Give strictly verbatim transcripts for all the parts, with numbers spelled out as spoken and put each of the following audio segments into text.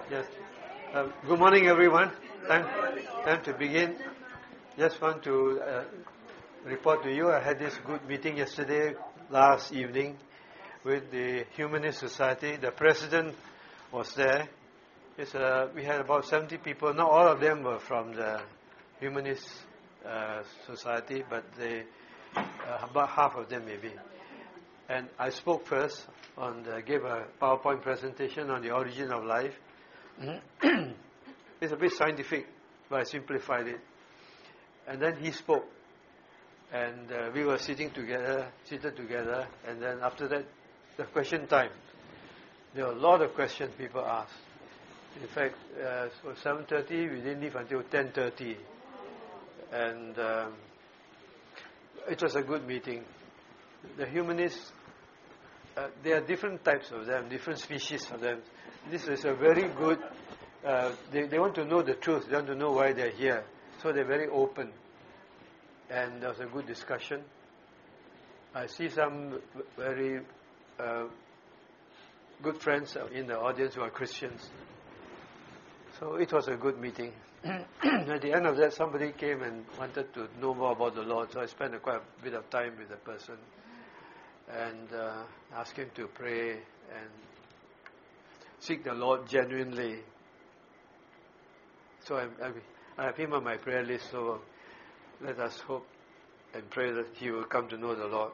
Yes. Uh, good morning, everyone. Time, time to begin. Just want to uh, report to you. I had this good meeting yesterday, last evening, with the Humanist Society. The president was there. It's, uh, we had about seventy people. Not all of them were from the Humanist uh, Society, but they, uh, about half of them maybe. And I spoke first, on the, gave a PowerPoint presentation on the origin of life. It's a bit scientific, but I simplified it. And then he spoke, and uh, we were sitting together, seated together, and then after that, the question time. There were a lot of questions people asked. In fact, uh, so seven thirty, we didn't leave until ten thirty. And um, it was a good meeting. The humanists, uh, there are different types of them, different species of them. This is a very good, uh, they, they want to know the truth, they want to know why they're here. So they're very open. And there was a good discussion. I see some very uh, good friends in the audience who are Christians. So it was a good meeting. At the end of that, somebody came and wanted to know more about the Lord. So I spent a quite a bit of time with the person and uh, asked him to pray and seek the Lord genuinely. So I, I, I have him on my prayer list, so let us hope and pray that he will come to know the Lord.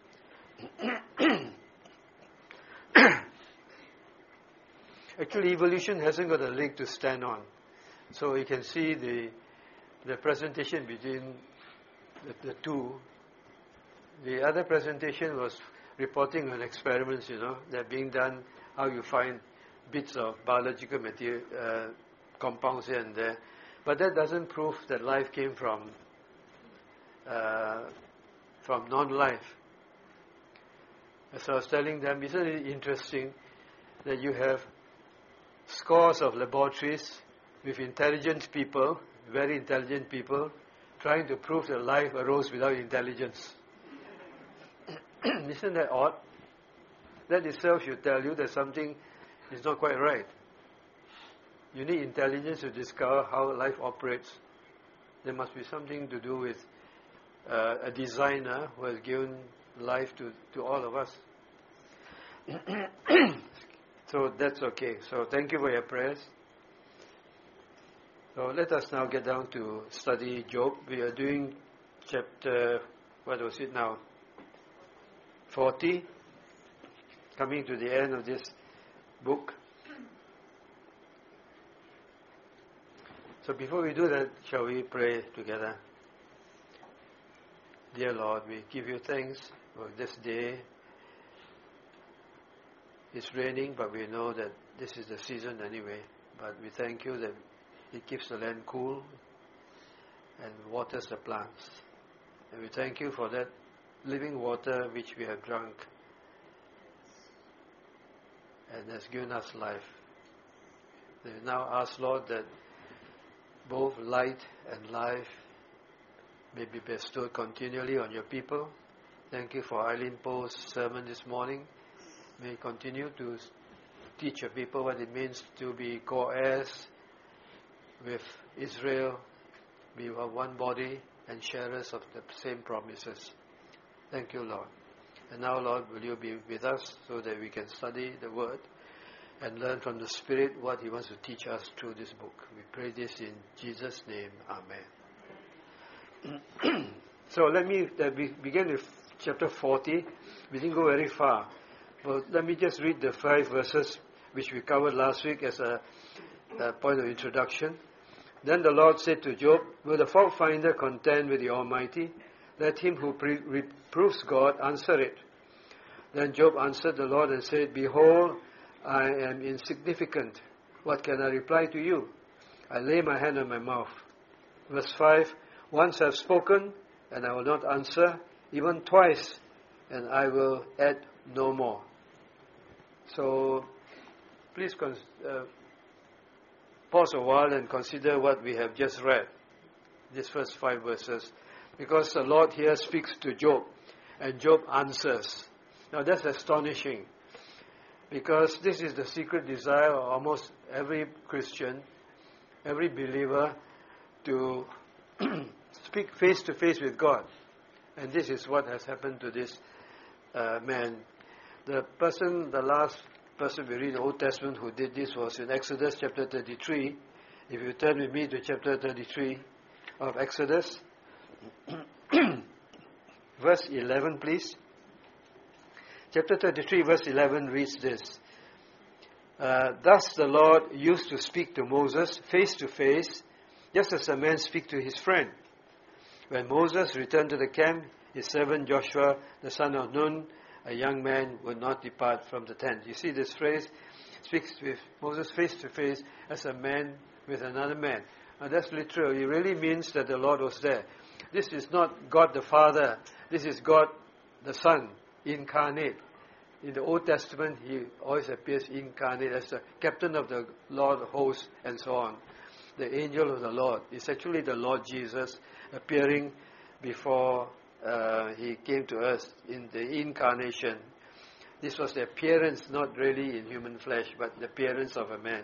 Actually, evolution hasn't got a leg to stand on. So you can see the the presentation between the, the two. The other presentation was reporting on experiments, you know, that are being done, how you find bits of biological material, uh, compounds here and there. But that doesn't prove that life came from uh, from non-life. So I was telling them, isn't it interesting that you have scores of laboratories with intelligent people, very intelligent people, trying to prove that life arose without intelligence. Isn't that odd? That itself should tell you that something is not quite right. You need intelligence to discover how life operates. There must be something to do with uh, a designer who has given life to, to all of us. So that's okay. So thank you for your prayers. So let us now get down to study Job. We are doing chapter, what was it now? forty. Coming to the end of this book. So before we do that, shall we pray together? Dear Lord, we give you thanks for this day. It's raining, but we know that this is the season anyway. But we thank you that it keeps the land cool and waters the plants. And we thank you for that living water which we have drunk and has given us life. We now ask, Lord, that both light and life may be bestowed continually on your people. Thank you for Eileen Poe's sermon this morning. May you continue to teach your people what it means to be co-heirs with Israel, be one body and sharers of the same promises. Thank you, Lord. And now, Lord, will you be with us so that we can study the Word and learn from the Spirit what He wants to teach us through this book. We pray this in Jesus' name. Amen. So let me uh, we begin with chapter forty. We didn't go very far. But let me just read the five verses which we covered last week as a, a point of introduction. Then the Lord said to Job, will the fault finder contend with the Almighty? Let him who pre- reproves God answer it. Then Job answered the Lord and said, behold, I am insignificant. What can I reply to you? I lay my hand on my mouth. Verse five, once I have spoken, and I will not answer, even twice, and I will add no more. So, please cons- uh, pause a while and consider what we have just read, these first five verses. Because the Lord here speaks to Job, and Job answers. Now that's astonishing. Because this is the secret desire of almost every Christian, every believer, to speak face to face with God. And this is what has happened to this uh, man. The person, the last person we read in the Old Testament who did this was in Exodus chapter thirty-three. If you turn with me to chapter thirty-three of Exodus, verse eleven, please. Chapter thirty-three, verse eleven reads this. Uh, Thus the Lord used to speak to Moses face to face, just as a man speaks to his friend. When Moses returned to the camp, his servant Joshua, the son of Nun, a young man, would not depart from the tent. You see this phrase, speaks with Moses face to face as a man with another man. And that's literal. It really means that the Lord was there. This is not God the Father. This is God the Son, incarnate. In the Old Testament, he always appears incarnate as the captain of the Lord of hosts and so on. The angel of the Lord. It's actually the Lord Jesus appearing before uh, he came to us in the incarnation. This was the appearance, not really in human flesh, but the appearance of a man.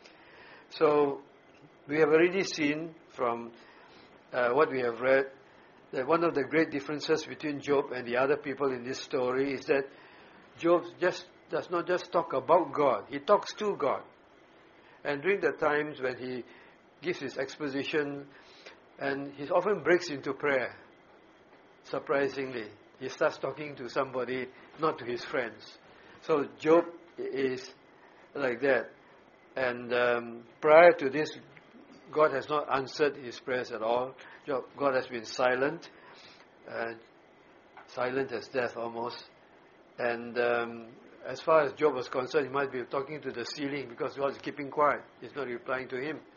So, we have already seen from uh, what we have read that one of the great differences between Job and the other people in this story is that Job just does not just talk about God, he talks to God. And during the times when he gives his exposition, and he often breaks into prayer, surprisingly. He starts talking to somebody, not to his friends. So Job is like that. And um, prior to this, God has not answered his prayers at all. God has been silent, uh, silent as death almost. And um, as far as Job was concerned, he might be talking to the ceiling because God is keeping quiet. He's not replying to him.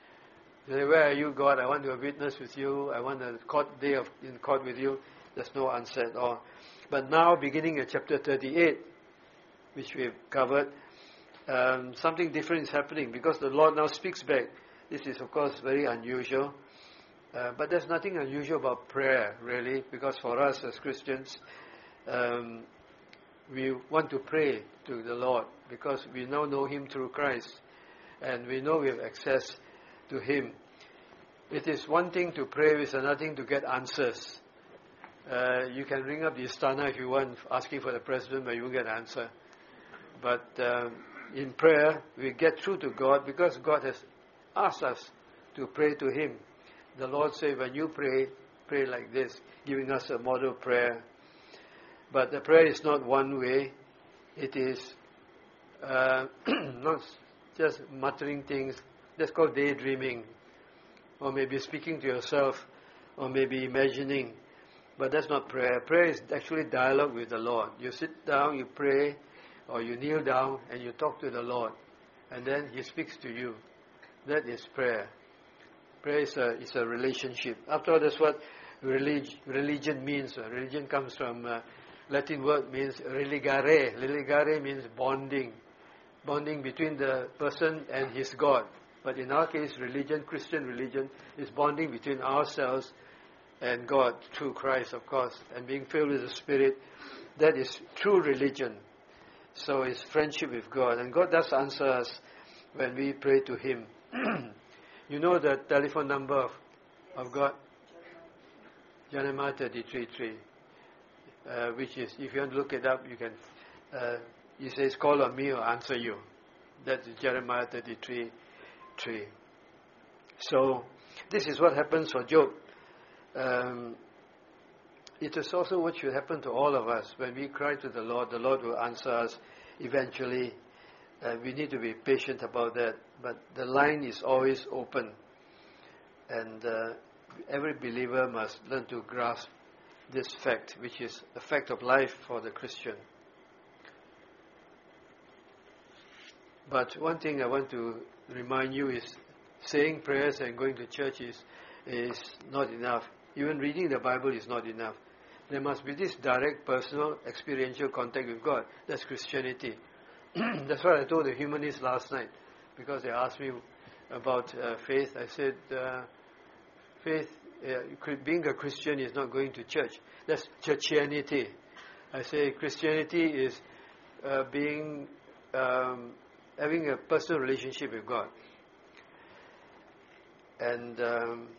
He said, "Where are you, God? I want to witness with you. I want a court day of, in court with you." There's no answer at all. But now, beginning at chapter thirty-eight, which we've covered, um, something different is happening because the Lord now speaks back. This is, of course, very unusual. Uh, but there's nothing unusual about prayer, really, because for us as Christians, um, we want to pray to the Lord because we now know Him through Christ. And we know we have access to Him. It is one thing to pray, it's another thing to get answers. Uh, you can ring up the Istana if you want, asking for the president, but you won't get an answer. But um, in prayer, we get through to God because God has asked us to pray to Him. The Lord said, when you pray, pray like this, giving us a model prayer. But the prayer is not one way. It is uh, not just muttering things. That's called daydreaming. Or maybe speaking to yourself, or maybe imagining. But that's not prayer. Prayer is actually dialogue with the Lord. You sit down, you pray, or you kneel down, and you talk to the Lord. And then He speaks to you. That is prayer. Prayer is a, is a relationship. After all, that's what relig- religion means. Religion comes from uh, Latin word means religare. Religare means bonding. Bonding between the person and his God. But in our case, religion, Christian religion, is bonding between ourselves and God through Christ, of course, and being filled with the Spirit. That is true religion. So it's friendship with God. And God does answer us when we pray to Him. You know the telephone number of, of God? Jeremiah thirty-three three. Uh, which is, if you want to look it up, you can, uh, He says, call on me or answer you. That's Jeremiah thirty-three three. So, this is what happens for Job. Um, it is also what should happen to all of us. When we cry to the Lord, the Lord will answer us eventually. Uh, we need to be patient about that. But the line is always open. And uh, every believer must learn to grasp this fact, which is a fact of life for the Christian. But one thing I want to remind you is saying prayers and going to church is, is not enough. Even reading the Bible is not enough. There must be this direct, personal, experiential contact with God. That's Christianity. That's what I told the humanists last night, because they asked me about uh, faith. I said, uh, faith, uh, being a Christian is not going to church. That's churchianity. I say Christianity is uh, being um, having a personal relationship with God. And um,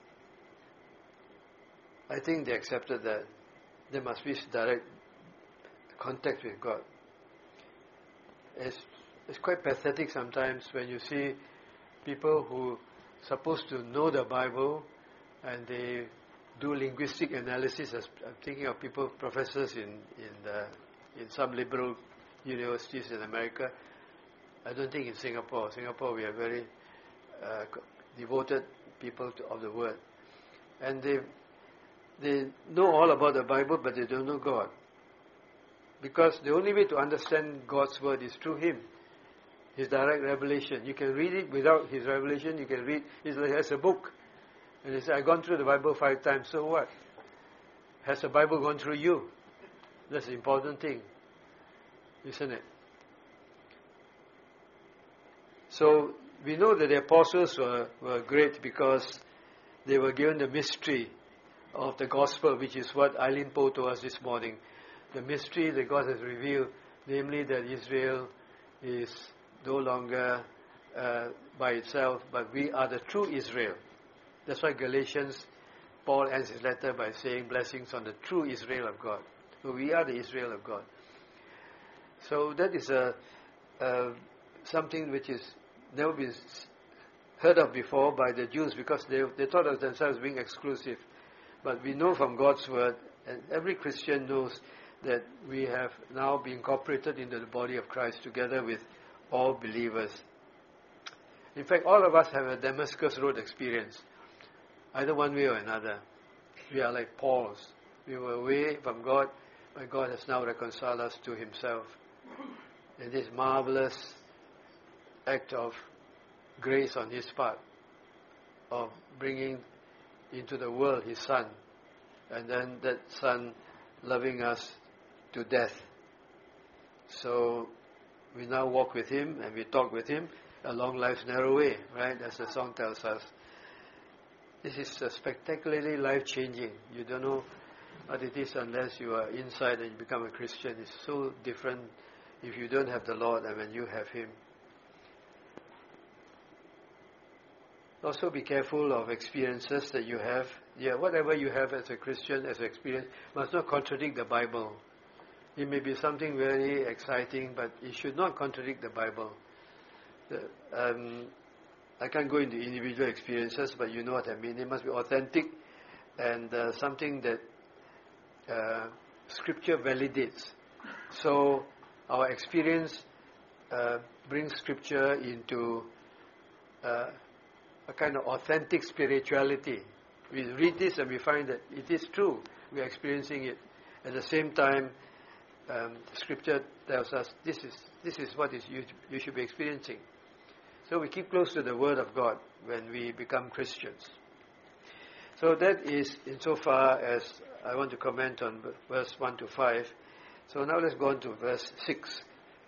I think they accepted that there must be direct contact with God. It's, it's quite pathetic sometimes when you see people who are supposed to know the Bible and they do linguistic analysis. I'm thinking of people, professors in in, the, in some liberal universities in America. I don't think in Singapore. Singapore we are very uh, devoted people to, of the Word, and they they know all about the Bible, but they don't know God, because the only way to understand God's Word is through Him, His direct revelation. You can read it without His revelation. You can read it as a book, and they say, "I've gone through the Bible five times." So what? Has the Bible gone through you? That's the important thing, isn't it? So we know that the apostles were, were great because they were given the mystery of the gospel, which is what Eileen Poe told us this morning. The mystery that God has revealed, namely that Israel is no longer uh, by itself, but we are the true Israel. That's why Galatians, Paul ends his letter by saying, blessings on the true Israel of God. So we are the Israel of God. So that is a, a something which is never been heard of before by the Jews, because they they thought of themselves being exclusive. But we know from God's Word, and every Christian knows that we have now been incorporated into the body of Christ together with all believers. In fact, all of us have a Damascus Road experience, either one way or another. We are like Paul's. We were away from God, but God has now reconciled us to Himself. And this marvelous act of grace on His part, of bringing into the world His Son, and then that Son loving us to death. So we now walk with Him and we talk with Him along life's narrow way, right? As the song tells us. This is uh, spectacularly life-changing. You don't know what it is unless you are inside and you become a Christian. It's so different if you don't have the Lord and when you have Him. Also be careful of experiences that you have. Yeah, whatever you have as a Christian, as an experience, must not contradict the Bible. It may be something very exciting, but it should not contradict the Bible. The, um, I can't go into individual experiences, but you know what I mean. It must be authentic and uh, something that uh, Scripture validates. So our experience uh, brings Scripture into uh, a kind of authentic spirituality. We read this and we find that it is true. We are experiencing it. At the same time, um, Scripture tells us this is this is what is you, you should be experiencing. So we keep close to the Word of God when we become Christians. So that is insofar as I want to comment on verse one to five. So now let's go on to verse six.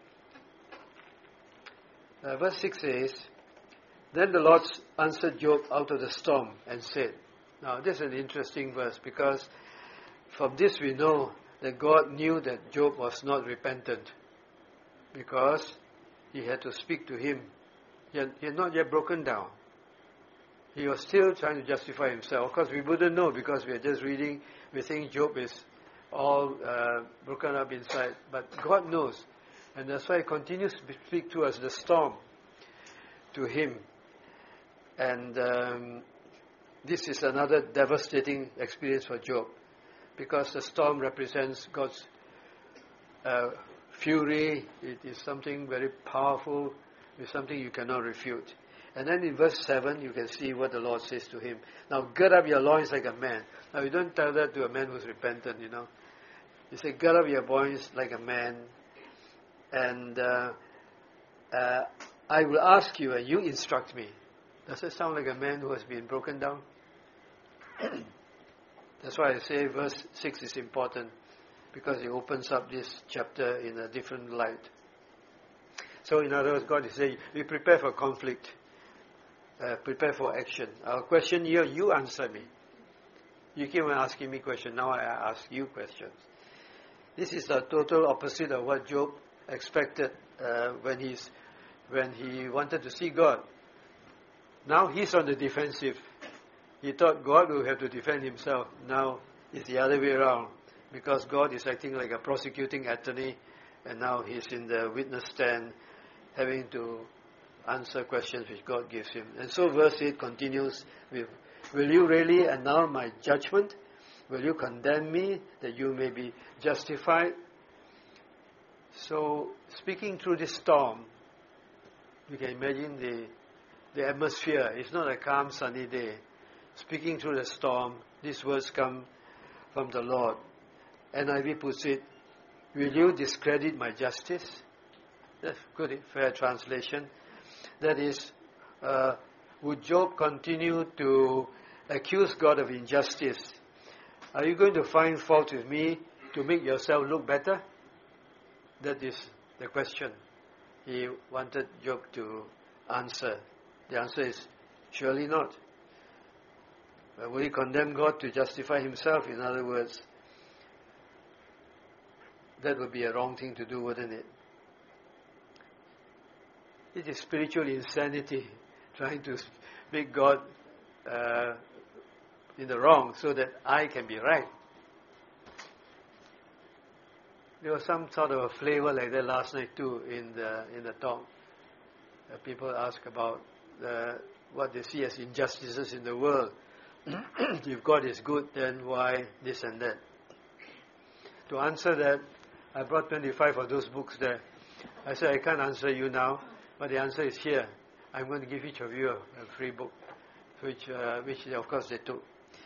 Uh, verse six says, then the Lord answered Job out of the storm and said. Now this is an interesting verse, because from this we know that God knew that Job was not repentant, because He had to speak to him. He had, he had not yet broken down. He was still trying to justify himself. Of course, we wouldn't know because we are just reading. We think Job is all uh, broken up inside. But God knows. And that's why He continues to speak to us, the storm, to him. And um, this is another devastating experience for Job, because the storm represents God's uh, fury. It is something very powerful. It's something you cannot refute. And then in verse seven, you can see what the Lord says to him. Now, gird up your loins like a man. Now, you don't tell that to a man who's repentant, you know. You say, gird up your loins like a man, and uh, uh, I will ask you, and you instruct me. Does it sound like a man who has been broken down? That's why I say verse six is important, because it opens up this chapter in a different light. So in other words, God is saying, we prepare for conflict, uh, prepare for action. Our question here, you answer me. You keep on asking me questions, now I ask you questions. This is the total opposite of what Job expected uh, when he's when he wanted to see God. Now he's on the defensive. He thought God would have to defend himself. Now it's the other way around, because God is acting like a prosecuting attorney, and now he's in the witness stand having to answer questions which God gives him. And so verse eight continues with, will you really annul my judgment? Will you condemn me that you may be justified? So, speaking through this storm, you can imagine the, the atmosphere. It's not a calm, sunny day. Speaking through the storm, these words come from the Lord. N I V puts it, will you discredit my justice? That's good, fair translation. That is, uh, would Job continue to accuse God of injustice? Are you going to find fault with me to make yourself look better? That is the question he wanted Job to answer. The answer is, surely not. Uh, will he condemn God to justify himself? In other words, that would be a wrong thing to do, wouldn't it? It is spiritual insanity, trying to make God uh, in the wrong so that I can be right. There was some sort of a flavor like that last night too in the in the talk. Uh, people ask about uh, what they see as injustices in the world. If God is good, then why this and that? To answer that, I brought twenty-five of those books there. I said, I can't answer you now, but the answer is here. I'm going to give each of you a, a free book, which, uh, which of course they took.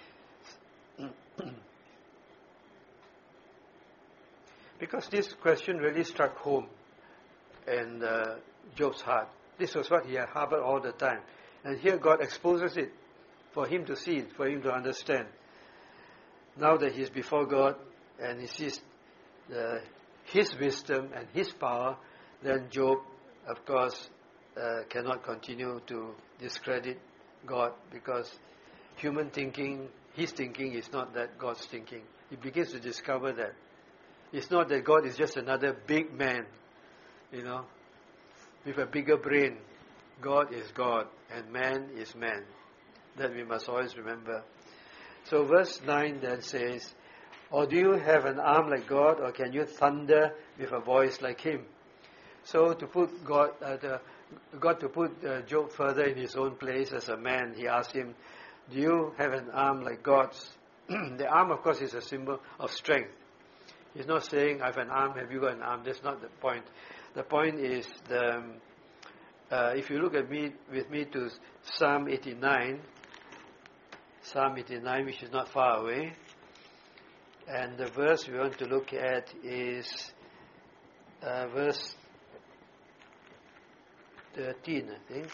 Because this question really struck home in uh, Job's heart. This was what he had harbored all the time. And here God exposes it for him to see, for him to understand. Now that he's before God and he sees the, his wisdom and his power, then Job, of course, uh, cannot continue to discredit God, because human thinking, his thinking is not that God's thinking. He begins to discover that. It's not that God is just another big man, you know, with a bigger brain. God is God and man is man. That we must always remember. So verse nine then says, or do you have an arm like God, or can you thunder with a voice like him? So to put God, uh, the, God to put uh, Job further in his own place as a man, he asked him, do you have an arm like God's? The arm, of course, is a symbol of strength. He's not saying, I have an arm, have you got an arm? That's not the point. The point is, the, um, uh, if you look at me with me to Psalm eighty-nine, Psalm eighty-nine, which is not far away, and the verse we want to look at is uh, verse thirteen, I think.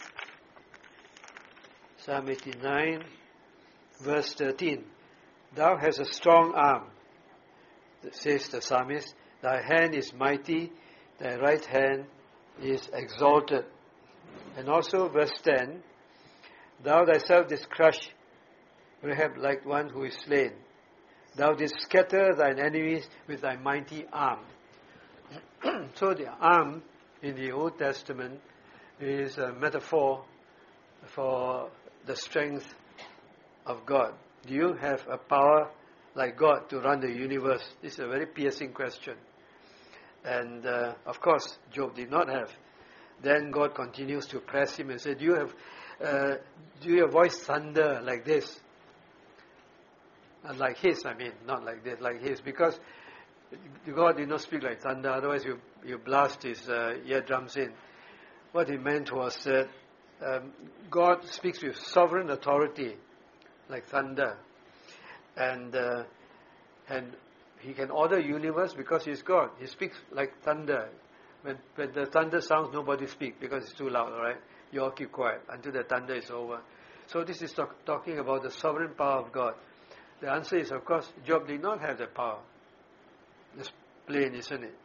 Psalm eighty-nine, verse thirteen. Thou hast a strong arm, says the psalmist. Thy hand is mighty, thy right hand is exalted. And also verse ten. Thou thyself didst crush Rahab like one who is slain. Thou didst scatter thine enemies with thy mighty arm. So the arm in the Old Testament is a metaphor for the strength of God. Do you have a power like God to run the universe? This is a very piercing question. And uh, of course, Job did not have. Then God continues to press him and say, do you have, uh, do your voice thunder like this? Uh, like his, I mean, not like this, like his. Because God did not speak like thunder, otherwise you, you blast his uh, eardrums in. What he meant was that um, God speaks with sovereign authority, like thunder. And uh, and he can order universe because he's God. He speaks like thunder. When, when the thunder sounds, nobody speaks because it's too loud, all right? You all keep quiet until the thunder is over. So this is talk, talking about the sovereign power of God. The answer is, of course, Job did not have the power. It's plain, isn't it?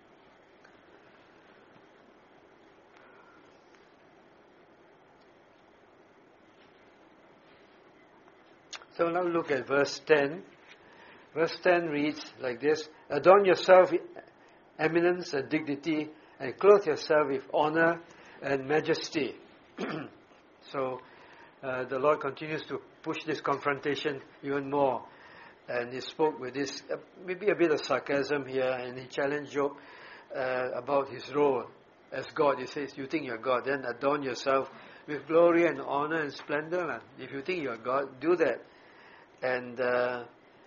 So now look at verse ten. Verse ten reads like this: adorn yourself eminence and dignity, and clothe yourself with honor and majesty. So uh, the Lord continues to push this confrontation even more. And he spoke with this, uh, maybe a bit of sarcasm here, and he challenged Job uh, about his role as God. He says, you think you're God, then adorn yourself with glory and honor and splendor. Man. If you think you're God, do that. And uh,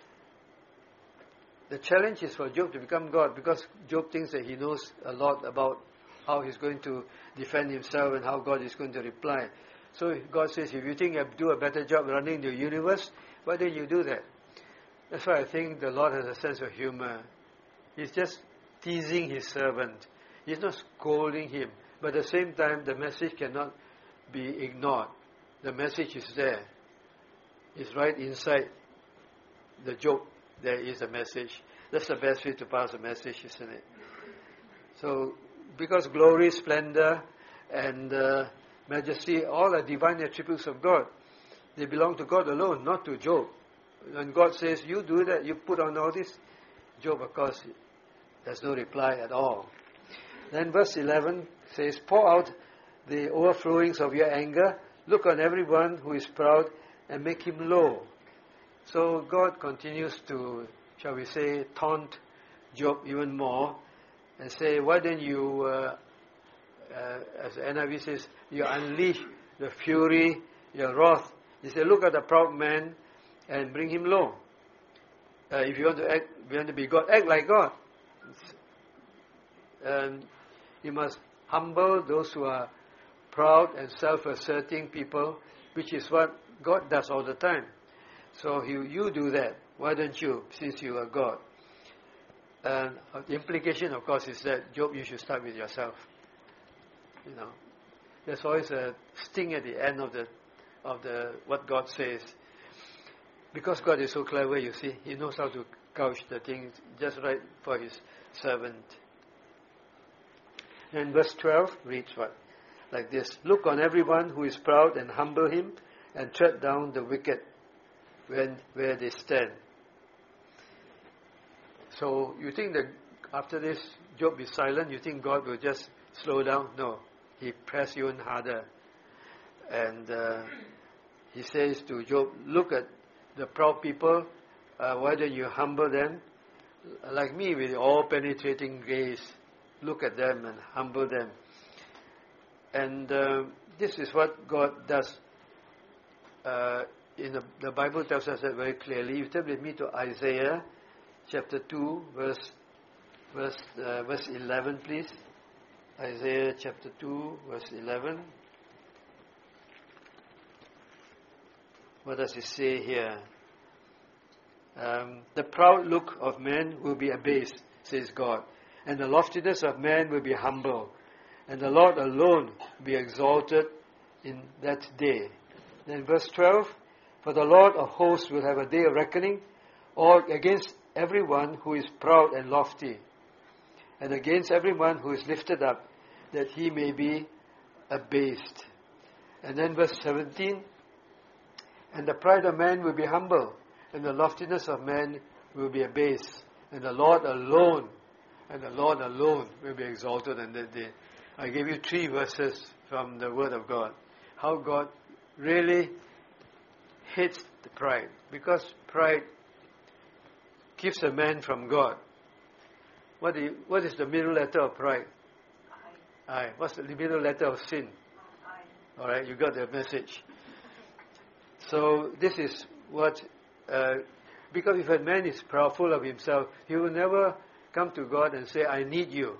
the challenge is for Job to become God, because Job thinks that he knows a lot about how he's going to defend himself and how God is going to reply. So God says, if you think you do a better job running the universe, why don't you do that? That's why I think the Lord has a sense of humor. He's just teasing his servant. He's not scolding him. But at the same time, the message cannot be ignored. The message is there. It's right inside the joke. There is a message. That's the best way to pass a message, isn't it? So, because glory, splendor, and uh, majesty, all are divine attributes of God. They belong to God alone, not to Job. When God says, you do that, you put on all this, Job, of course, there's no reply at all. Then verse eleven says, pour out the overflowings of your anger, look on everyone who is proud, and make him low. So God continues to, shall we say, taunt Job even more, and say, why don't you, uh, uh, as the N I V says, you unleash the fury, your wrath. He said, look at the proud man and bring him low. Uh, if you want to act, if you want to be God, act like God. And you must humble those who are proud and self-asserting people, which is what God does all the time. So you, you do that. Why don't you, since you are God? And the implication, of course, is that, Job, you should start with yourself. You know, there's always a sting at the end of the of the what God says. Because God is so clever, you see, He knows how to couch the things just right for His servant. And verse twelve reads what? Like this: look on everyone who is proud and humble him, and tread down the wicked when where they stand. So you think that after this, Job is silent? You think God will just slow down? No, He pressed even harder. And uh, He says to Job, look at the proud people, uh, why don't you humble them? Like me, with all-penetrating gaze, look at them and humble them. And uh, this is what God does. Uh, in the, the Bible tells us that very clearly. You turn with me to Isaiah chapter two, verse verse uh, verse eleven, please. Isaiah chapter two, verse eleven. What does it say here? Um, the proud look of man will be abased, says God, and the loftiness of man will be humble, and the Lord alone will be exalted in that day. Then verse twelve, for the Lord of hosts will have a day of reckoning, or against everyone who is proud and lofty, and against everyone who is lifted up, that he may be abased. And then verse seventeen, and the pride of man will be humble, and the loftiness of man will be abased, and the Lord alone, and the Lord alone will be exalted in that day. I gave you three verses from the Word of God. How God really hates the pride, because pride keeps a man from God. What, do you, what is the middle letter of pride? I. I. What's the middle letter of sin? I. All right, you got the message. So this is what, uh, because if a man is proud, full of himself, he will never come to God and say, I need you.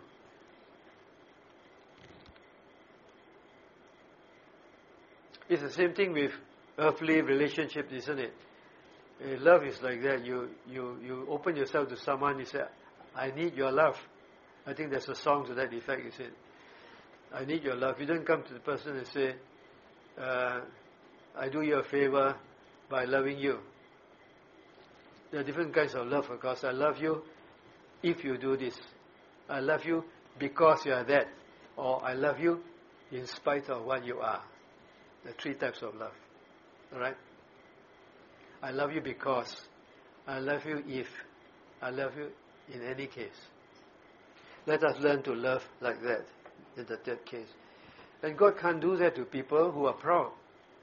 It's the same thing with earthly relationships, isn't it? Uh, love is like that. You, you, you open yourself to someone, you say, I need your love. I think there's a song to that effect, you say, I need your love. You don't come to the person and say, uh, I do you a favor by loving you. There are different kinds of love, of course. I love you if you do this. I love you because you are that. Or I love you in spite of what you are. There are three types of love. Alright? I love you because. I love you if. I love you in any case. Let us learn to love like that, in the third case. And God can't do that to people who are proud.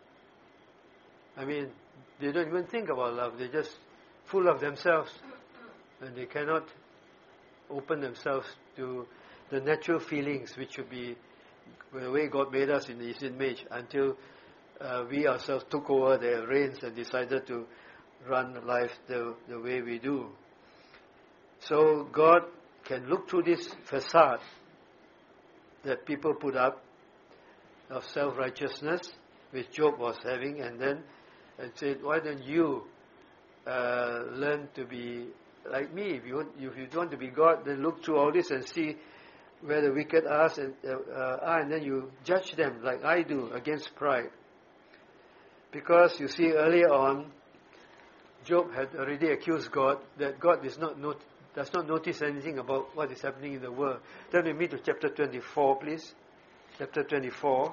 I mean, they don't even think about love. They're just full of themselves. And they cannot open themselves to the natural feelings which should be the way God made us in His image, until uh, we ourselves took over their reins and decided to run life the, the way we do. So God can look through this facade that people put up of self-righteousness, which Job was having, and then and said, why don't you uh, learn to be like me? If you, want, if you want to be God, then look through all this and see where the wicked are, and, uh, are, and then you judge them like I do against pride. Because you see, earlier on, Job had already accused God that God is not not, does not notice anything about what is happening in the world. Turn with me to chapter twenty-four, please. Chapter twenty-four.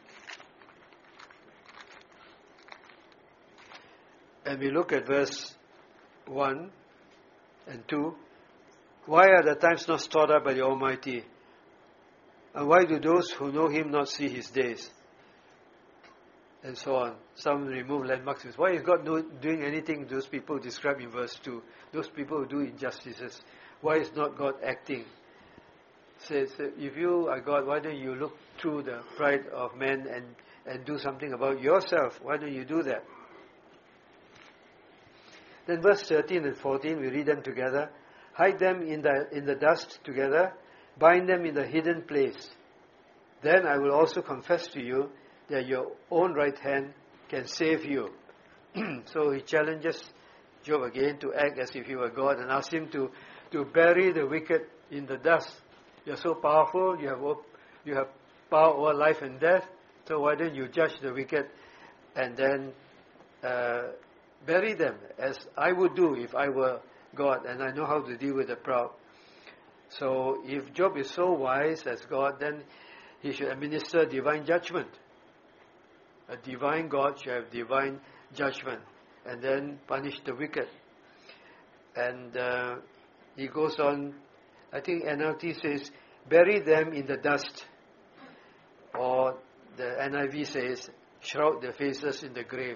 And we look at verse one and two. Why are the times not stored up by the Almighty? And why do those who know Him not see His days? And so on. Some remove landmarks. Why is God no, doing anything to those people described in verse two? Those people who do injustices. Why is not God acting? Says, if you are God, why don't you look through the pride of men and, and do something about yourself? Why don't you do that? Then verse thirteen and fourteen, we read them together. Hide them in the in the dust together, bind them in the hidden place. Then I will also confess to you that your own right hand can save you. So he challenges Job again to act as if he were God and asks him to, to bury the wicked in the dust. You're so powerful, you have you have power over life and death, so why don't you judge the wicked and then uh, bury them as I would do if I were God, and I know how to deal with the proud. So if Job is so wise as God, then he should administer divine judgment. A divine God should have divine judgment and then punish the wicked. And uh, he goes on, I think N L T says, bury them in the dust. Or the N I V says, shroud their faces in the grave.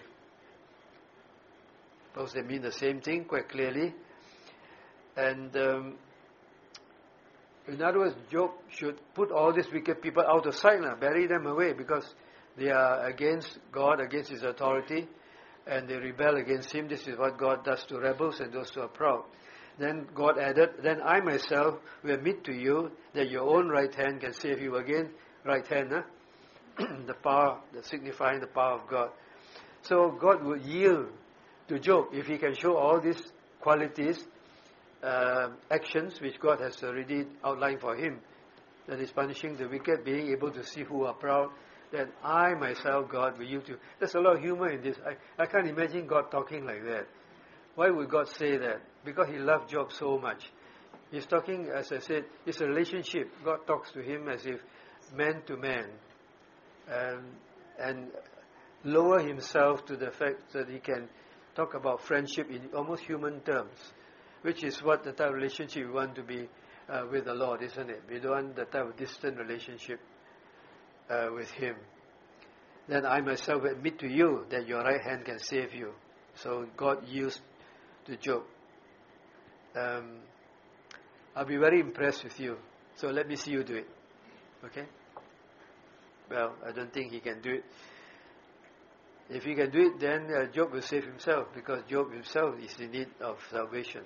Both they mean the same thing quite clearly. And um, in other words, Job should put all these wicked people out of sight now, bury them away, because they are against God, against His authority, and they rebel against Him. This is what God does to rebels and those who are proud. Then God added, then I myself will admit to you that your own right hand can save you. Again, right hand, huh? the power, the signifying the power of God. So God will yield to Job if he can show all these qualities, uh, actions which God has already outlined for him. That is punishing the wicked, being able to see who are proud. Then I myself, God, will yield to you. There's a lot of humor in this. I, I can't imagine God talking like that. Why would God say that? Because He loved Job so much. He's talking, as I said, it's a relationship. God talks to him as if man to man. And, and lower himself to the fact that he can talk about friendship in almost human terms, which is what the type of relationship we want to be uh, with the Lord, isn't it? We don't want the type of distant relationship uh, with Him. Then I myself will admit to you that your right hand can save you. So God used to Job. Um, I'll be very impressed with you. So let me see you do it. Okay? Well, I don't think he can do it. If he can do it, then uh, Job will save himself, because Job himself is in need of salvation.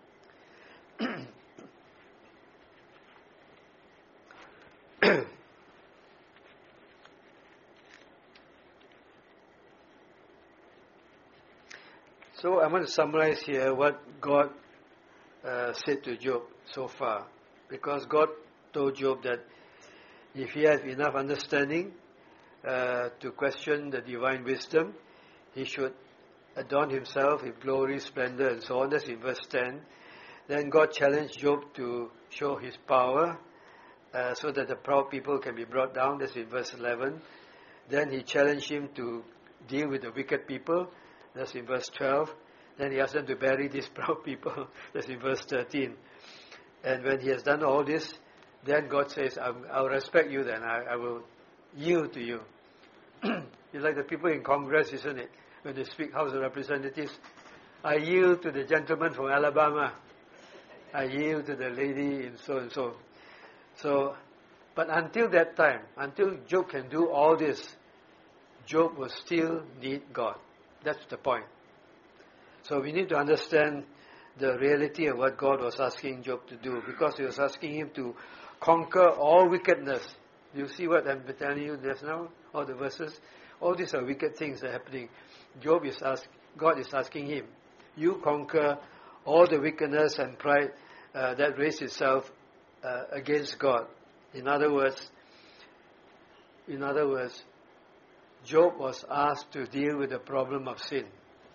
So I want to summarize here what God uh, said to Job so far, because God told Job that if he has enough understanding uh, to question the divine wisdom, he should adorn himself with glory, splendor, and so on. That's in verse ten. Then God challenged Job to show his power uh, so that the proud people can be brought down. That's in verse eleven. Then he challenged him to deal with the wicked people. That's in verse twelve. Then he asked them to bury these proud people. That's in verse thirteen. And when he has done all this, then God says, I'll, I'll respect you then, I, I will yield to you. It's like the people in Congress, isn't it? When they speak, House of Representatives, I yield to the gentleman from Alabama. I yield to the lady in so and so. So, but until that time, until Job can do all this, Job will still need God. That's the point. So we need to understand the reality of what God was asking Job to do, because He was asking him to conquer all wickedness. You see what I'm telling you just now? All the verses? All these are wicked things that are happening. Job is ask, God is asking him, you conquer all the wickedness and pride uh, that raised itself uh, against God. In other words, in other words, Job was asked to deal with the problem of sin.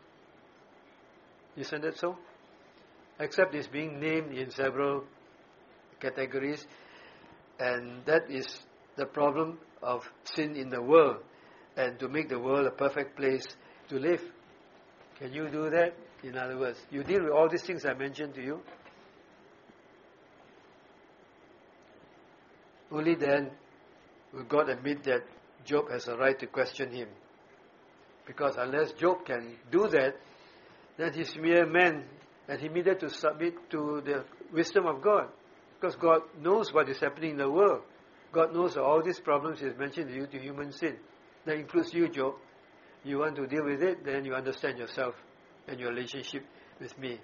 Isn't it so? Except it's being named in several categories, and that is the problem of sin in the world, and to make the world a perfect place to live. Can you do that? In other words, you deal with all these things I mentioned to you. Only then will God admit that Job has a right to question Him. Because unless Job can do that, then he's mere man, and he needed to submit to the wisdom of God. Because God knows what is happening in the world. God knows all these problems He has mentioned to you, to human sin. That includes you, Job. You want to deal with it, then you understand yourself and your relationship with me.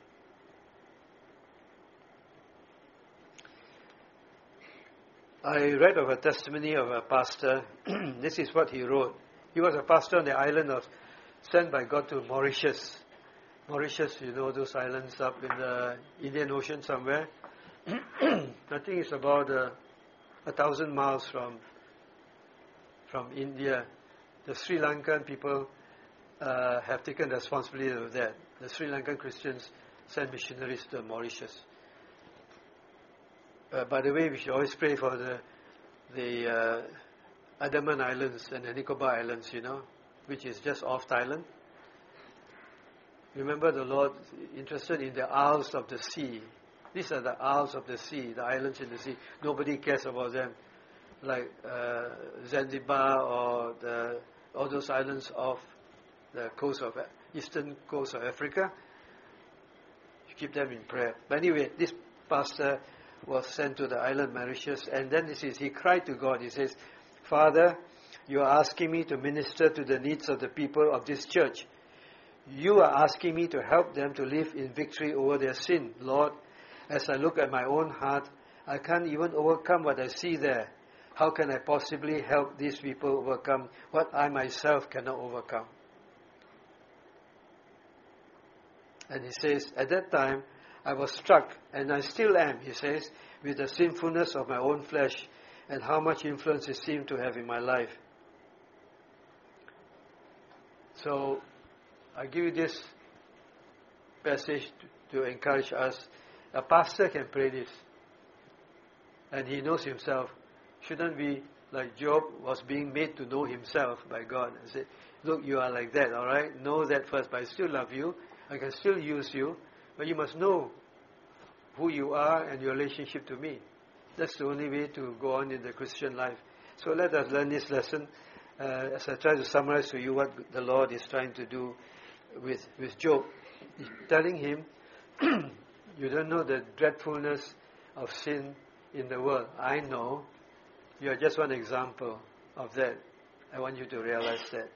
I read of a testimony of a pastor. This is what he wrote. He was a pastor on the island of, sent by God to Mauritius. Mauritius, you know, those islands up in the Indian Ocean somewhere. I think it's about uh, a thousand miles from from India. The Sri Lankan people uh, have taken responsibility of that. The Sri Lankan Christians sent missionaries to Mauritius. Uh, by the way, we should always pray for the the uh, Andaman Islands and the Nicobar Islands, you know, which is just off Thailand. Remember, the Lord interested in the isles of the sea. These are the isles of the sea, the islands in the sea. Nobody cares about them, like uh, Zanzibar or the, all those islands off the coast of eastern coast of Africa. You keep them in prayer. But anyway, this pastor was sent to the island Mauritius, and then this is, he cried to God. He says, Father, you are asking me to minister to the needs of the people of this church. You are asking me to help them to live in victory over their sin. Lord, as I look at my own heart, I can't even overcome what I see there. How can I possibly help these people overcome what I myself cannot overcome? And he says, at that time, I was struck, and I still am, he says, with the sinfulness of my own flesh and how much influence it seemed to have in my life. So, I give you this passage to, to encourage us. A pastor can pray this, and he knows himself. Shouldn't we, like Job was being made to know himself by God, and say, look, you are like that, all right? Know that first, but I still love you. I can still use you, but you must know who you are and your relationship to me. That's the only way to go on in the Christian life. So let us learn this lesson uh, as I try to summarize to you what the Lord is trying to do with, with Job. He's telling him, you don't know the dreadfulness of sin in the world. I know. You are just one example of that. I want you to realize that.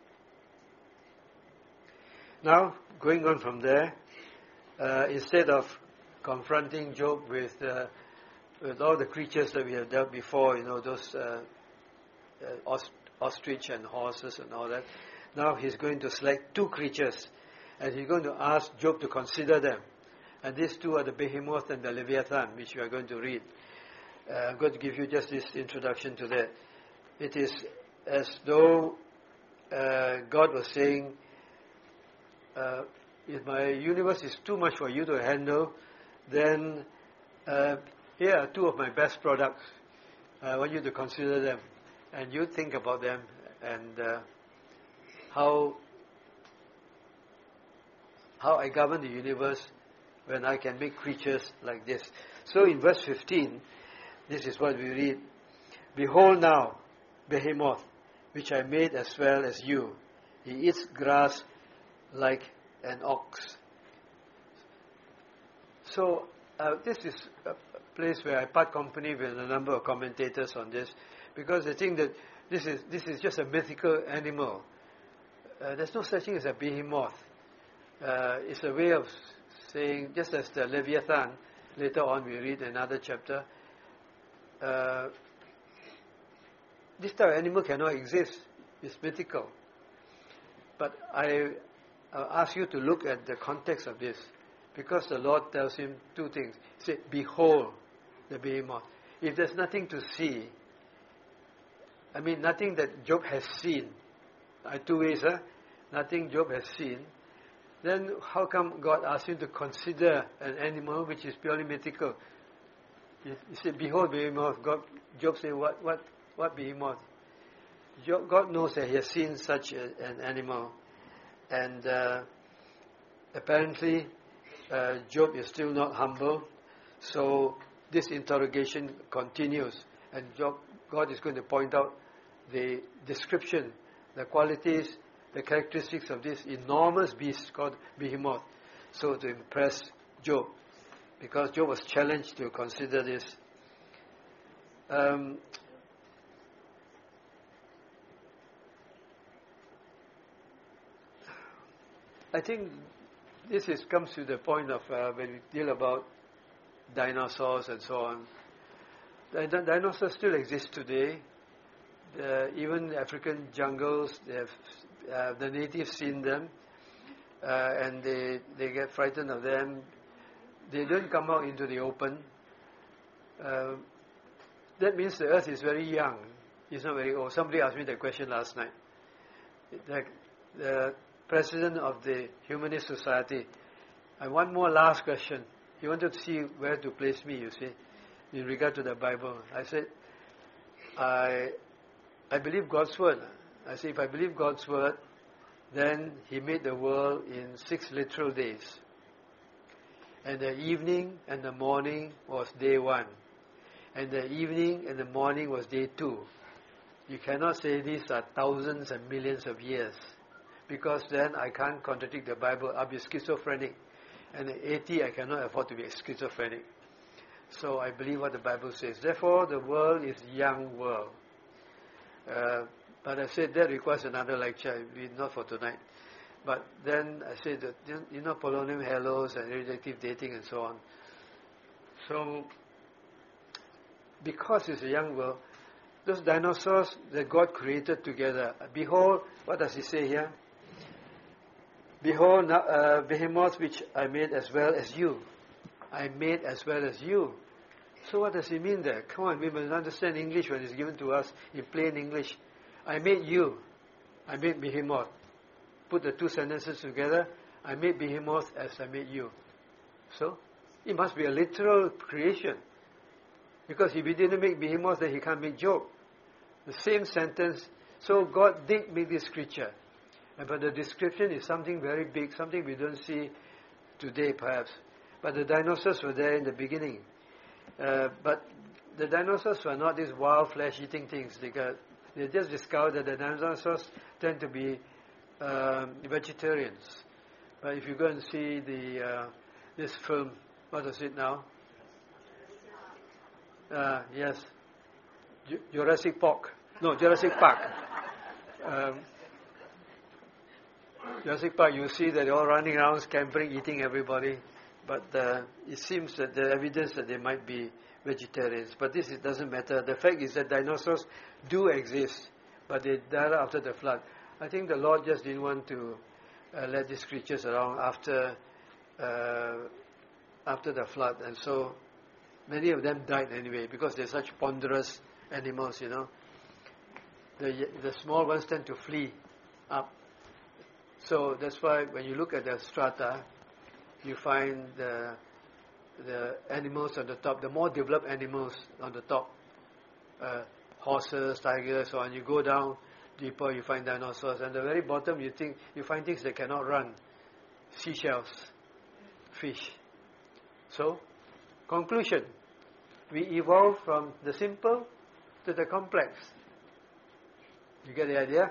Now, going on from there, uh, instead of confronting Job with, uh, with all the creatures that we have dealt before, you know, those uh, uh, ost- ostrich and horses and all that, now he's going to select two creatures, and he's going to ask Job to consider them. And these two are the behemoth and the Leviathan, which we are going to read. Uh, I'm going to give you just this introduction to that. It is as though uh, God was saying, uh, if my universe is too much for you to handle, then uh, here are two of my best products. I want you to consider them, and you think about them, and uh, how how I govern the universe when I can make creatures like this. So in verse fifteen, This is what we read. Behold now, Behemoth, which I made as well as you. He eats grass like an ox. So uh, this is a place where I part company with a number of commentators on this, because they think that this is this is just a mythical animal. Uh, there's no such thing as a behemoth. Uh, it's a way of saying, just as the Leviathan, later on we read another chapter, uh, this type of animal cannot exist. It's mythical. But I uh, ask you to look at the context of this, because the Lord tells him two things. He said, behold the behemoth. If there's nothing to see, I mean nothing that Job has seen, uh, two ways, huh? Nothing Job has seen, then how come God asked him to consider an animal which is purely mythical? He, he said, behold behemoth. God, Job said, what, what, what behemoth? Job, God knows that he has seen such a, an animal. And uh, apparently, uh, Job is still not humble. So this interrogation continues. And Job, God is going to point out the description, the qualities, the characteristics of this enormous beast called behemoth, so to impress Job, because Job was challenged to consider this. Um, I think this is comes to the point of uh, when we deal about dinosaurs and so on. The, the dinosaurs still exist today. The, even the African jungles, they have, uh, the natives seen them, uh, and they they get frightened of them. They don't come out into the open. Uh, that means the earth is very young. It's not very old. Somebody asked me that question last night. The, the president of the Humanist Society. And one more last question. He wanted to see where to place me, you see, in regard to the Bible. I said, I I believe God's word. I said, if I believe God's word, then He made the world in six literal days. And the evening and the morning was day one. And the evening and the morning was day two. You cannot say these are thousands and millions of years, because then I can't contradict the Bible. I'll be schizophrenic. And at eighty, I cannot afford to be schizophrenic. So I believe what the Bible says. Therefore, the world is young world. Uh, but I said that requires another lecture, not for tonight. But then I said that, you know, polonium halos and reductive dating and so on. So, because it's a young world, those dinosaurs that God created together, behold, what does He say here? Behold, uh, behemoth which I made as well as you. I made as well as you. So what does He mean there? Come on, we must understand English when it's given to us in plain English. I made you. I made behemoth. Put the two sentences together. I made behemoth as I made you. So, it must be a literal creation. Because if He didn't make behemoth, then He can't make Job. The same sentence. So God did make this creature. But the description is something very big, something we don't see today perhaps. But the dinosaurs were there in the beginning. Uh, but the dinosaurs were not these wild flesh-eating things. They, got, they just discovered that the dinosaurs tend to be um, vegetarians. But if you go and see the uh, this film, what is it now? Uh, yes, J- Jurassic Park. No, Jurassic Park. Um, Jurassic Park, you see that they're all running around, scampering, eating everybody. But uh, it seems that the evidence that they might be vegetarians. But this it doesn't matter. The fact is that dinosaurs do exist, but they died after the flood. I think the Lord just didn't want to uh, let these creatures around after uh, after the flood. And so many of them died anyway, because they're such ponderous animals, you know. The, the small ones tend to flee up. So that's why when you look at the strata, you find the the animals on the top, the more developed animals on the top, uh, horses, tigers, so on. You go down deeper, you find dinosaurs. And at the very bottom, you think you find things that cannot run, seashells, fish. So, conclusion: We evolve from the simple to the complex. You get the idea?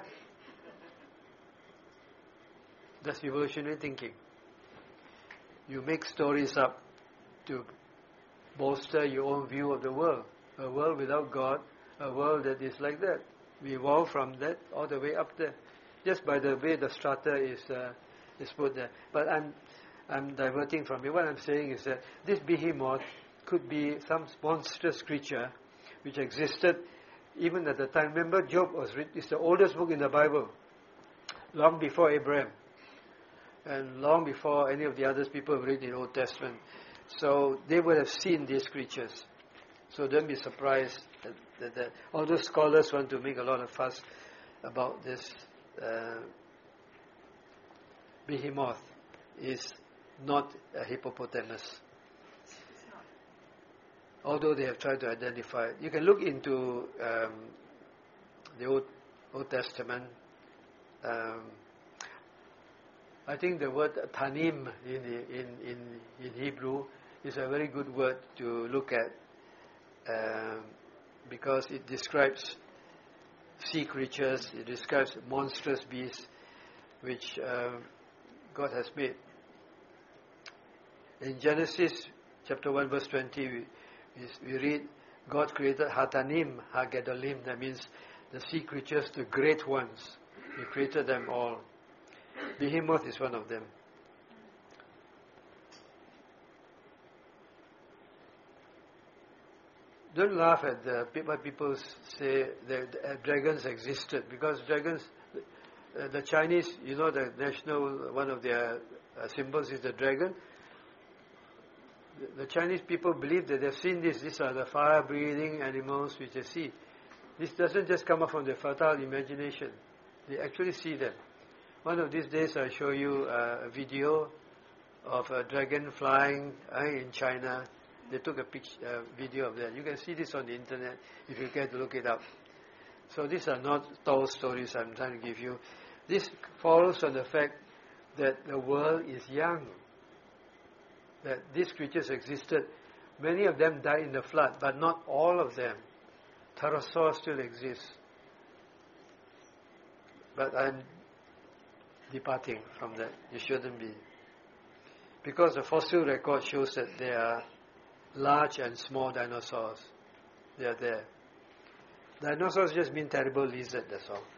That's evolutionary thinking. You make stories up to bolster your own view of the world. A world without God, a world that is like that. We evolve from that all the way up there. Just by the way the strata is uh, is put there. But I'm I'm diverting from it. What I'm saying is that this behemoth could be some monstrous creature which existed even at the time. Remember, Job was written, it's the oldest book in the Bible, long before Abraham, and long before any of the other people read the Old Testament. So they would have seen these creatures. So don't be surprised that, that, that all those scholars want to make a lot of fuss about this uh, behemoth is not a hippopotamus. Although they have tried to identify it. You can look into um, the Old, Old Testament. Um, I think the word tanim in, in, in, in Hebrew is a very good word to look at um, because it describes sea creatures, it describes monstrous beasts which uh, God has made. In Genesis chapter one verse twenty, we, we read, God created Hatanim, Hagedolim, that means the sea creatures, the great ones. He created them all. Behemoth is one of them. Don't laugh at the, what people say that uh, dragons existed, because dragons, uh, the Chinese, you know, the national, one of their uh, symbols is the dragon. The, the Chinese people believe that they've seen this. These are the fire-breathing animals which they see. This doesn't just come up from their fertile imagination. They actually see them. One of these days I'll show you uh, a video of a dragon flying uh, in China. They took a picture, uh, video of that. You can see this on the internet if you care to look it up. So these are not tall stories I'm trying to give you. This follows on the fact that the world is young, that these creatures existed. Many of them died in the flood, but not all of them. Pterosaurs still exists. But I'm departing from that. You shouldn't be. Because the fossil record shows that there are large and small dinosaurs. They are there. Dinosaurs just mean terrible lizard, that's all.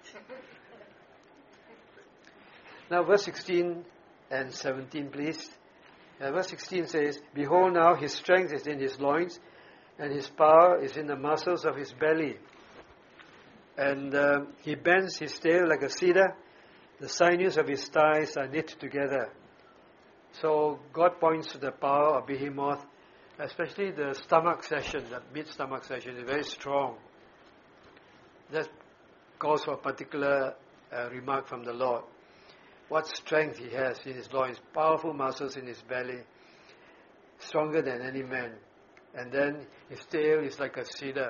Now verse sixteen and seventeen, please. Uh, verse sixteen says, Behold now, his strength is in his loins, and his power is in the muscles of his belly. And uh, he bends his tail like a cedar. The sinews of his thighs are knit together. So God points to the power of Behemoth, especially the stomach session, the mid-stomach session is very strong. That calls for a particular uh, remark from the Lord. What strength he has in his loins, powerful muscles in his belly, stronger than any man. And then his tail is like a cedar.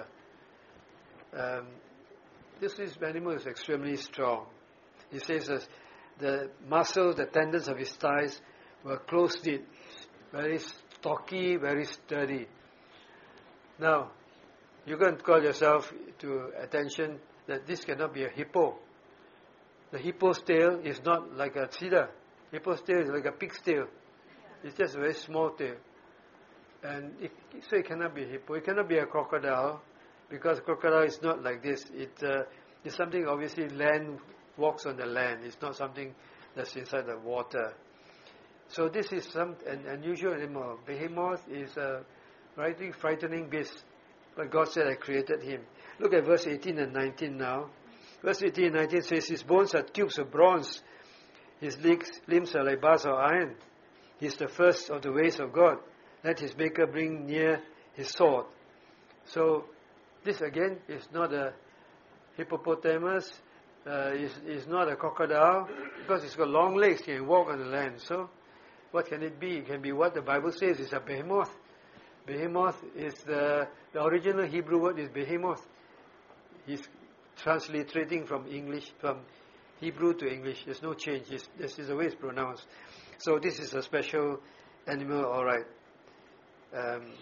Um, this is, animal is extremely strong. He says that the muscles, the tendons of his thighs were close-knit, very stocky, very sturdy. Now, you can call yourself to attention that this cannot be a hippo. The hippo's tail is not like a cedar. Hippo's tail is like a pig's tail. It's just a very small tail. And it, so it cannot be a hippo. It cannot be a crocodile, because crocodile is not like this. It uh, is something obviously land, walks on the land. It's not something that's inside the water. So this is some an unusual animal. Behemoth is a very frightening beast. But God said, I created him. Look at verse eighteen and nineteen now. Verse eighteen and nineteen says, his bones are tubes of bronze. His legs, limbs are like bars of iron. He is the first of the ways of God. Let his maker bring near his sword. So this again is not a hippopotamus. Uh, is is not a crocodile, because it's got long legs. He can walk on the land. So what can it be? It can be what the Bible says is a behemoth. Behemoth is the, the original Hebrew word is behemoth. He's transliterating from English, from Hebrew to English. There's no change. It's, this is the way it's pronounced. So this is a special animal, all right. Um,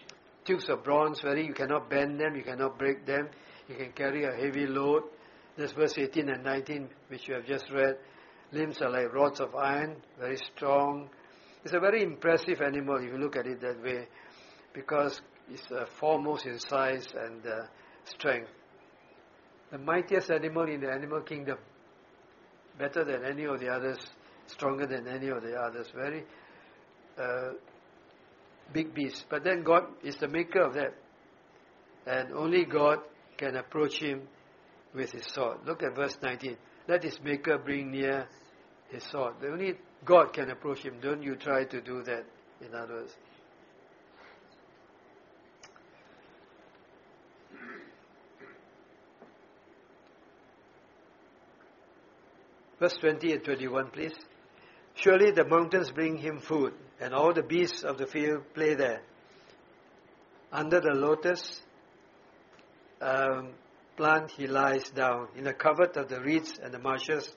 tubes of bronze, very you cannot bend them, you cannot break them. You can carry a heavy load. That's verse eighteen and nineteen, which you have just read. Limbs are like rods of iron, very strong. It's a very impressive animal if you look at it that way, because it's uh, foremost in size and uh, strength. The mightiest animal in the animal kingdom, better than any of the others, stronger than any of the others, very uh, big beast. But then God is the maker of that, and only God can approach him with his sword. Look at verse nineteen. Let his maker bring near his sword. Only God can approach him. Don't you try to do that, in other words. Verse twenty and twenty-one, please. Surely the mountains bring him food, and all the beasts of the field play there. Under the lotus um, plant he lies down, in the covert of the reeds and the marshes.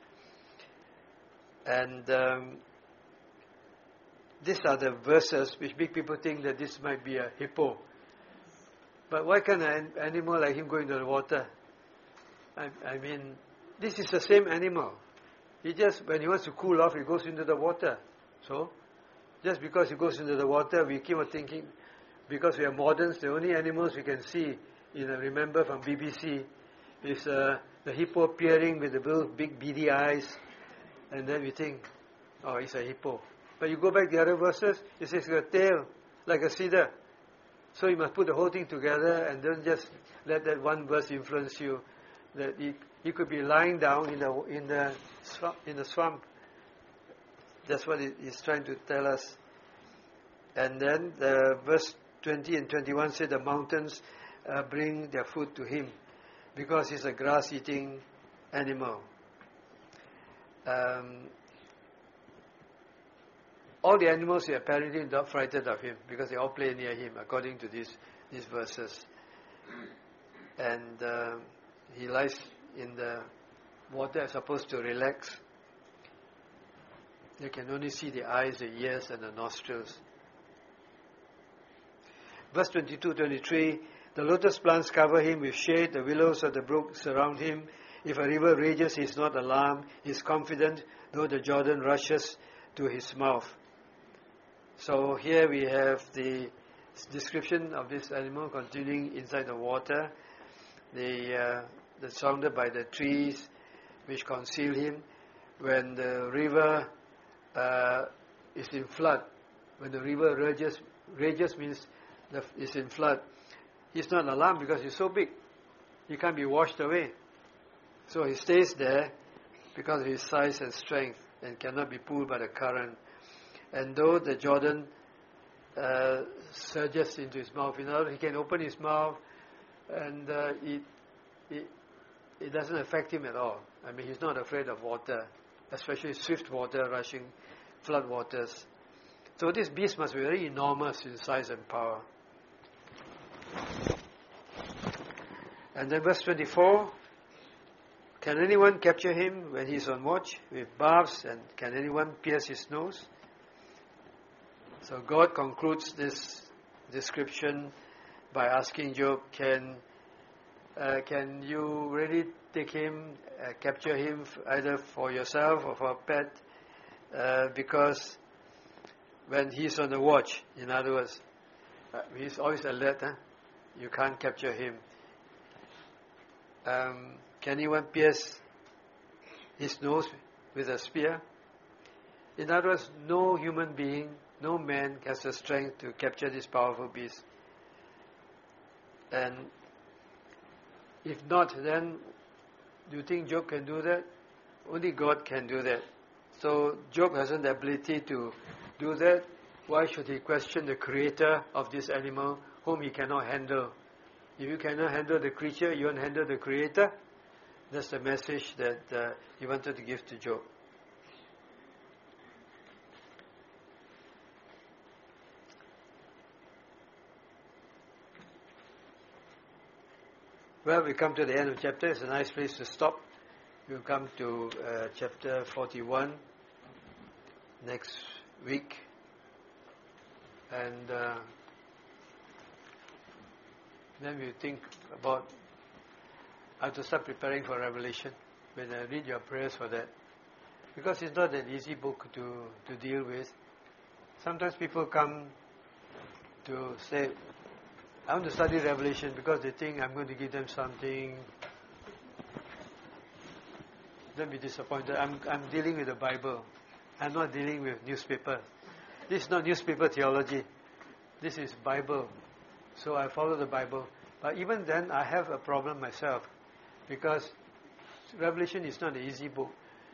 And um, these are the verses which make people think that this might be a hippo. But why can't an animal like him go into the water? I, I mean, this is the same animal. He just, when he wants to cool off, he goes into the water. So, just because he goes into the water, we keep on thinking, because we are moderns, the only animals we can see, you know, remember from B B C, is uh, the hippo peering with the big beady eyes, and then we think, oh, it's a hippo. But you go back the other verses, it says a tail, like a cedar. So you must put the whole thing together, and don't just let that one verse influence you. That he, he could be lying down in the in the swamp, in the swamp. That's what he's trying to tell us. And then the verse twenty and twenty-one say the mountains uh, bring their food to him, because he's a grass-eating animal. Um, all the animals are apparently not frightened of him, because they all play near him, according to these these verses. And uh, he lies in the water, supposed to relax. You can only see the eyes, the ears, and the nostrils. Verse twenty-two, twenty-three, the lotus plants cover him with shade, the willows of the brook surround him. If a river rages, he is not alarmed. He is confident, though the Jordan rushes to his mouth. So here we have the description of this animal continuing inside the water. The uh, that's surrounded by the trees which conceal him. When the river uh, is in flood, when the river rages, rages means the, is in flood, he's not alarmed because he's so big. He can't be washed away. So he stays there because of his size and strength and cannot be pulled by the current. And though the Jordan uh, surges into his mouth, you know, he can open his mouth and uh, it, it it doesn't affect him at all. I mean, he's not afraid of water, especially swift water rushing, flood waters. So this beast must be very enormous in size and power. And then verse twenty-four, can anyone capture him when he's on watch with barbs, and can anyone pierce his nose? So God concludes this description by asking Job, can uh, can you really take him, uh, capture him either for yourself or for a pet? Uh, because when he's on the watch, in other words, uh, he's always alert, huh? You can't capture him. Um, can anyone pierce his nose with a spear? In other words, no human being, no man has the strength to capture this powerful beast. And if not, then do you think Job can do that? Only God can do that. So Job hasn't the ability to do that. Why should he question the creator of this animal whom he cannot handle? If you cannot handle the creature, you won't handle the creator. That's the message that uh, he wanted to give to Job. Well, we come to the end of the chapter. It's a nice place to stop. We'll come to uh, chapter forty-one next week. And uh, then we think about, I have to start preparing for Revelation when I read your prayers for that. Because it's not an easy book to, to deal with. Sometimes people come to say, I want to study Revelation because they think I'm going to give them something. Don't be disappointed. I'm, I'm dealing with the Bible. I'm not dealing with newspaper. This is not newspaper theology. This is Bible. So I follow the Bible. But even then, I have a problem myself. Because Revelation is not an easy book.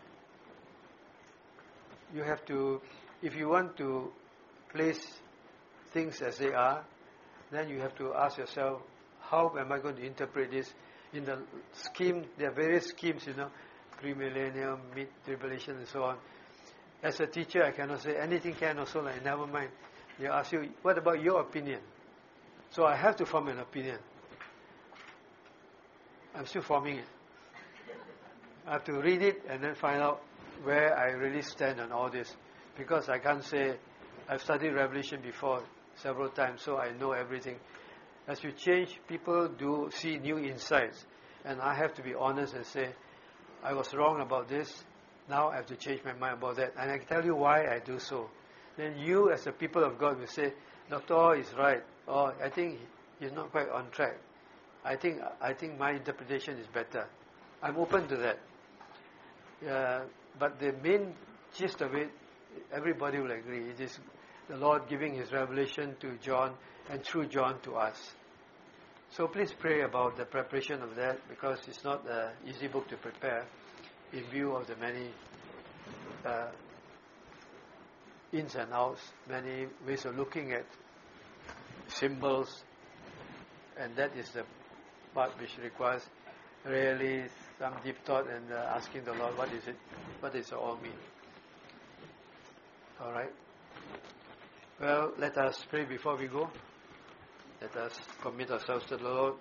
You have to, if you want to place things as they are, then you have to ask yourself, how am I going to interpret this? In the scheme, there are various schemes, you know, pre-millennium, mid-tribulation, and so on. As a teacher, I cannot say anything can also, like, never mind. They ask you, what about your opinion? So I have to form an opinion. I'm still forming it. I have to read it and then find out where I really stand on all this. Because I can't say, I've studied Revelation before several times, so I know everything. As you change, people do see new insights. And I have to be honest and say, I was wrong about this. Now I have to change my mind about that. And I can tell you why I do so. Then you, as the people of God, will say, Doctor Oh is right. Or I think he's not quite on track. I think I think my interpretation is better. I'm open to that. Uh, but the main gist of it, everybody will agree. It is the Lord giving His revelation to John and through John to us. So please pray about the preparation of that, because it's not an easy book to prepare in view of the many uh, ins and outs, many ways of looking at symbols, and that is the part which requires really some deep thought and uh, asking the Lord, what is it, what does it all mean? All right. Well, let us pray before we go. Let us commit ourselves to the Lord.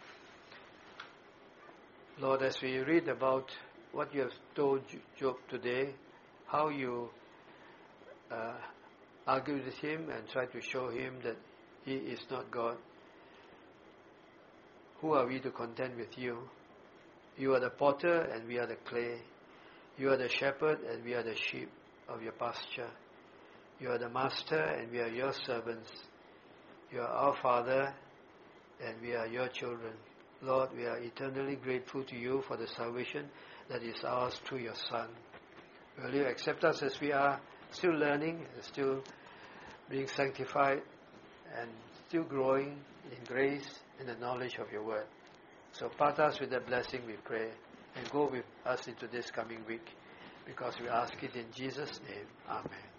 Lord, as we read about what you have told Job today, how you uh, argued with him and tried to show him that he is not God, who are we to contend with you? You are the potter and we are the clay. You are the shepherd and we are the sheep of your pasture. You are the master and we are your servants. You are our Father and we are your children. Lord, we are eternally grateful to you for the salvation that is ours through your Son. Will you accept us as we are, still learning, and still being sanctified, and still growing in grace and the knowledge of your word. So part us with that blessing, we pray, and go with us into this coming week, because we ask it in Jesus' name. Amen.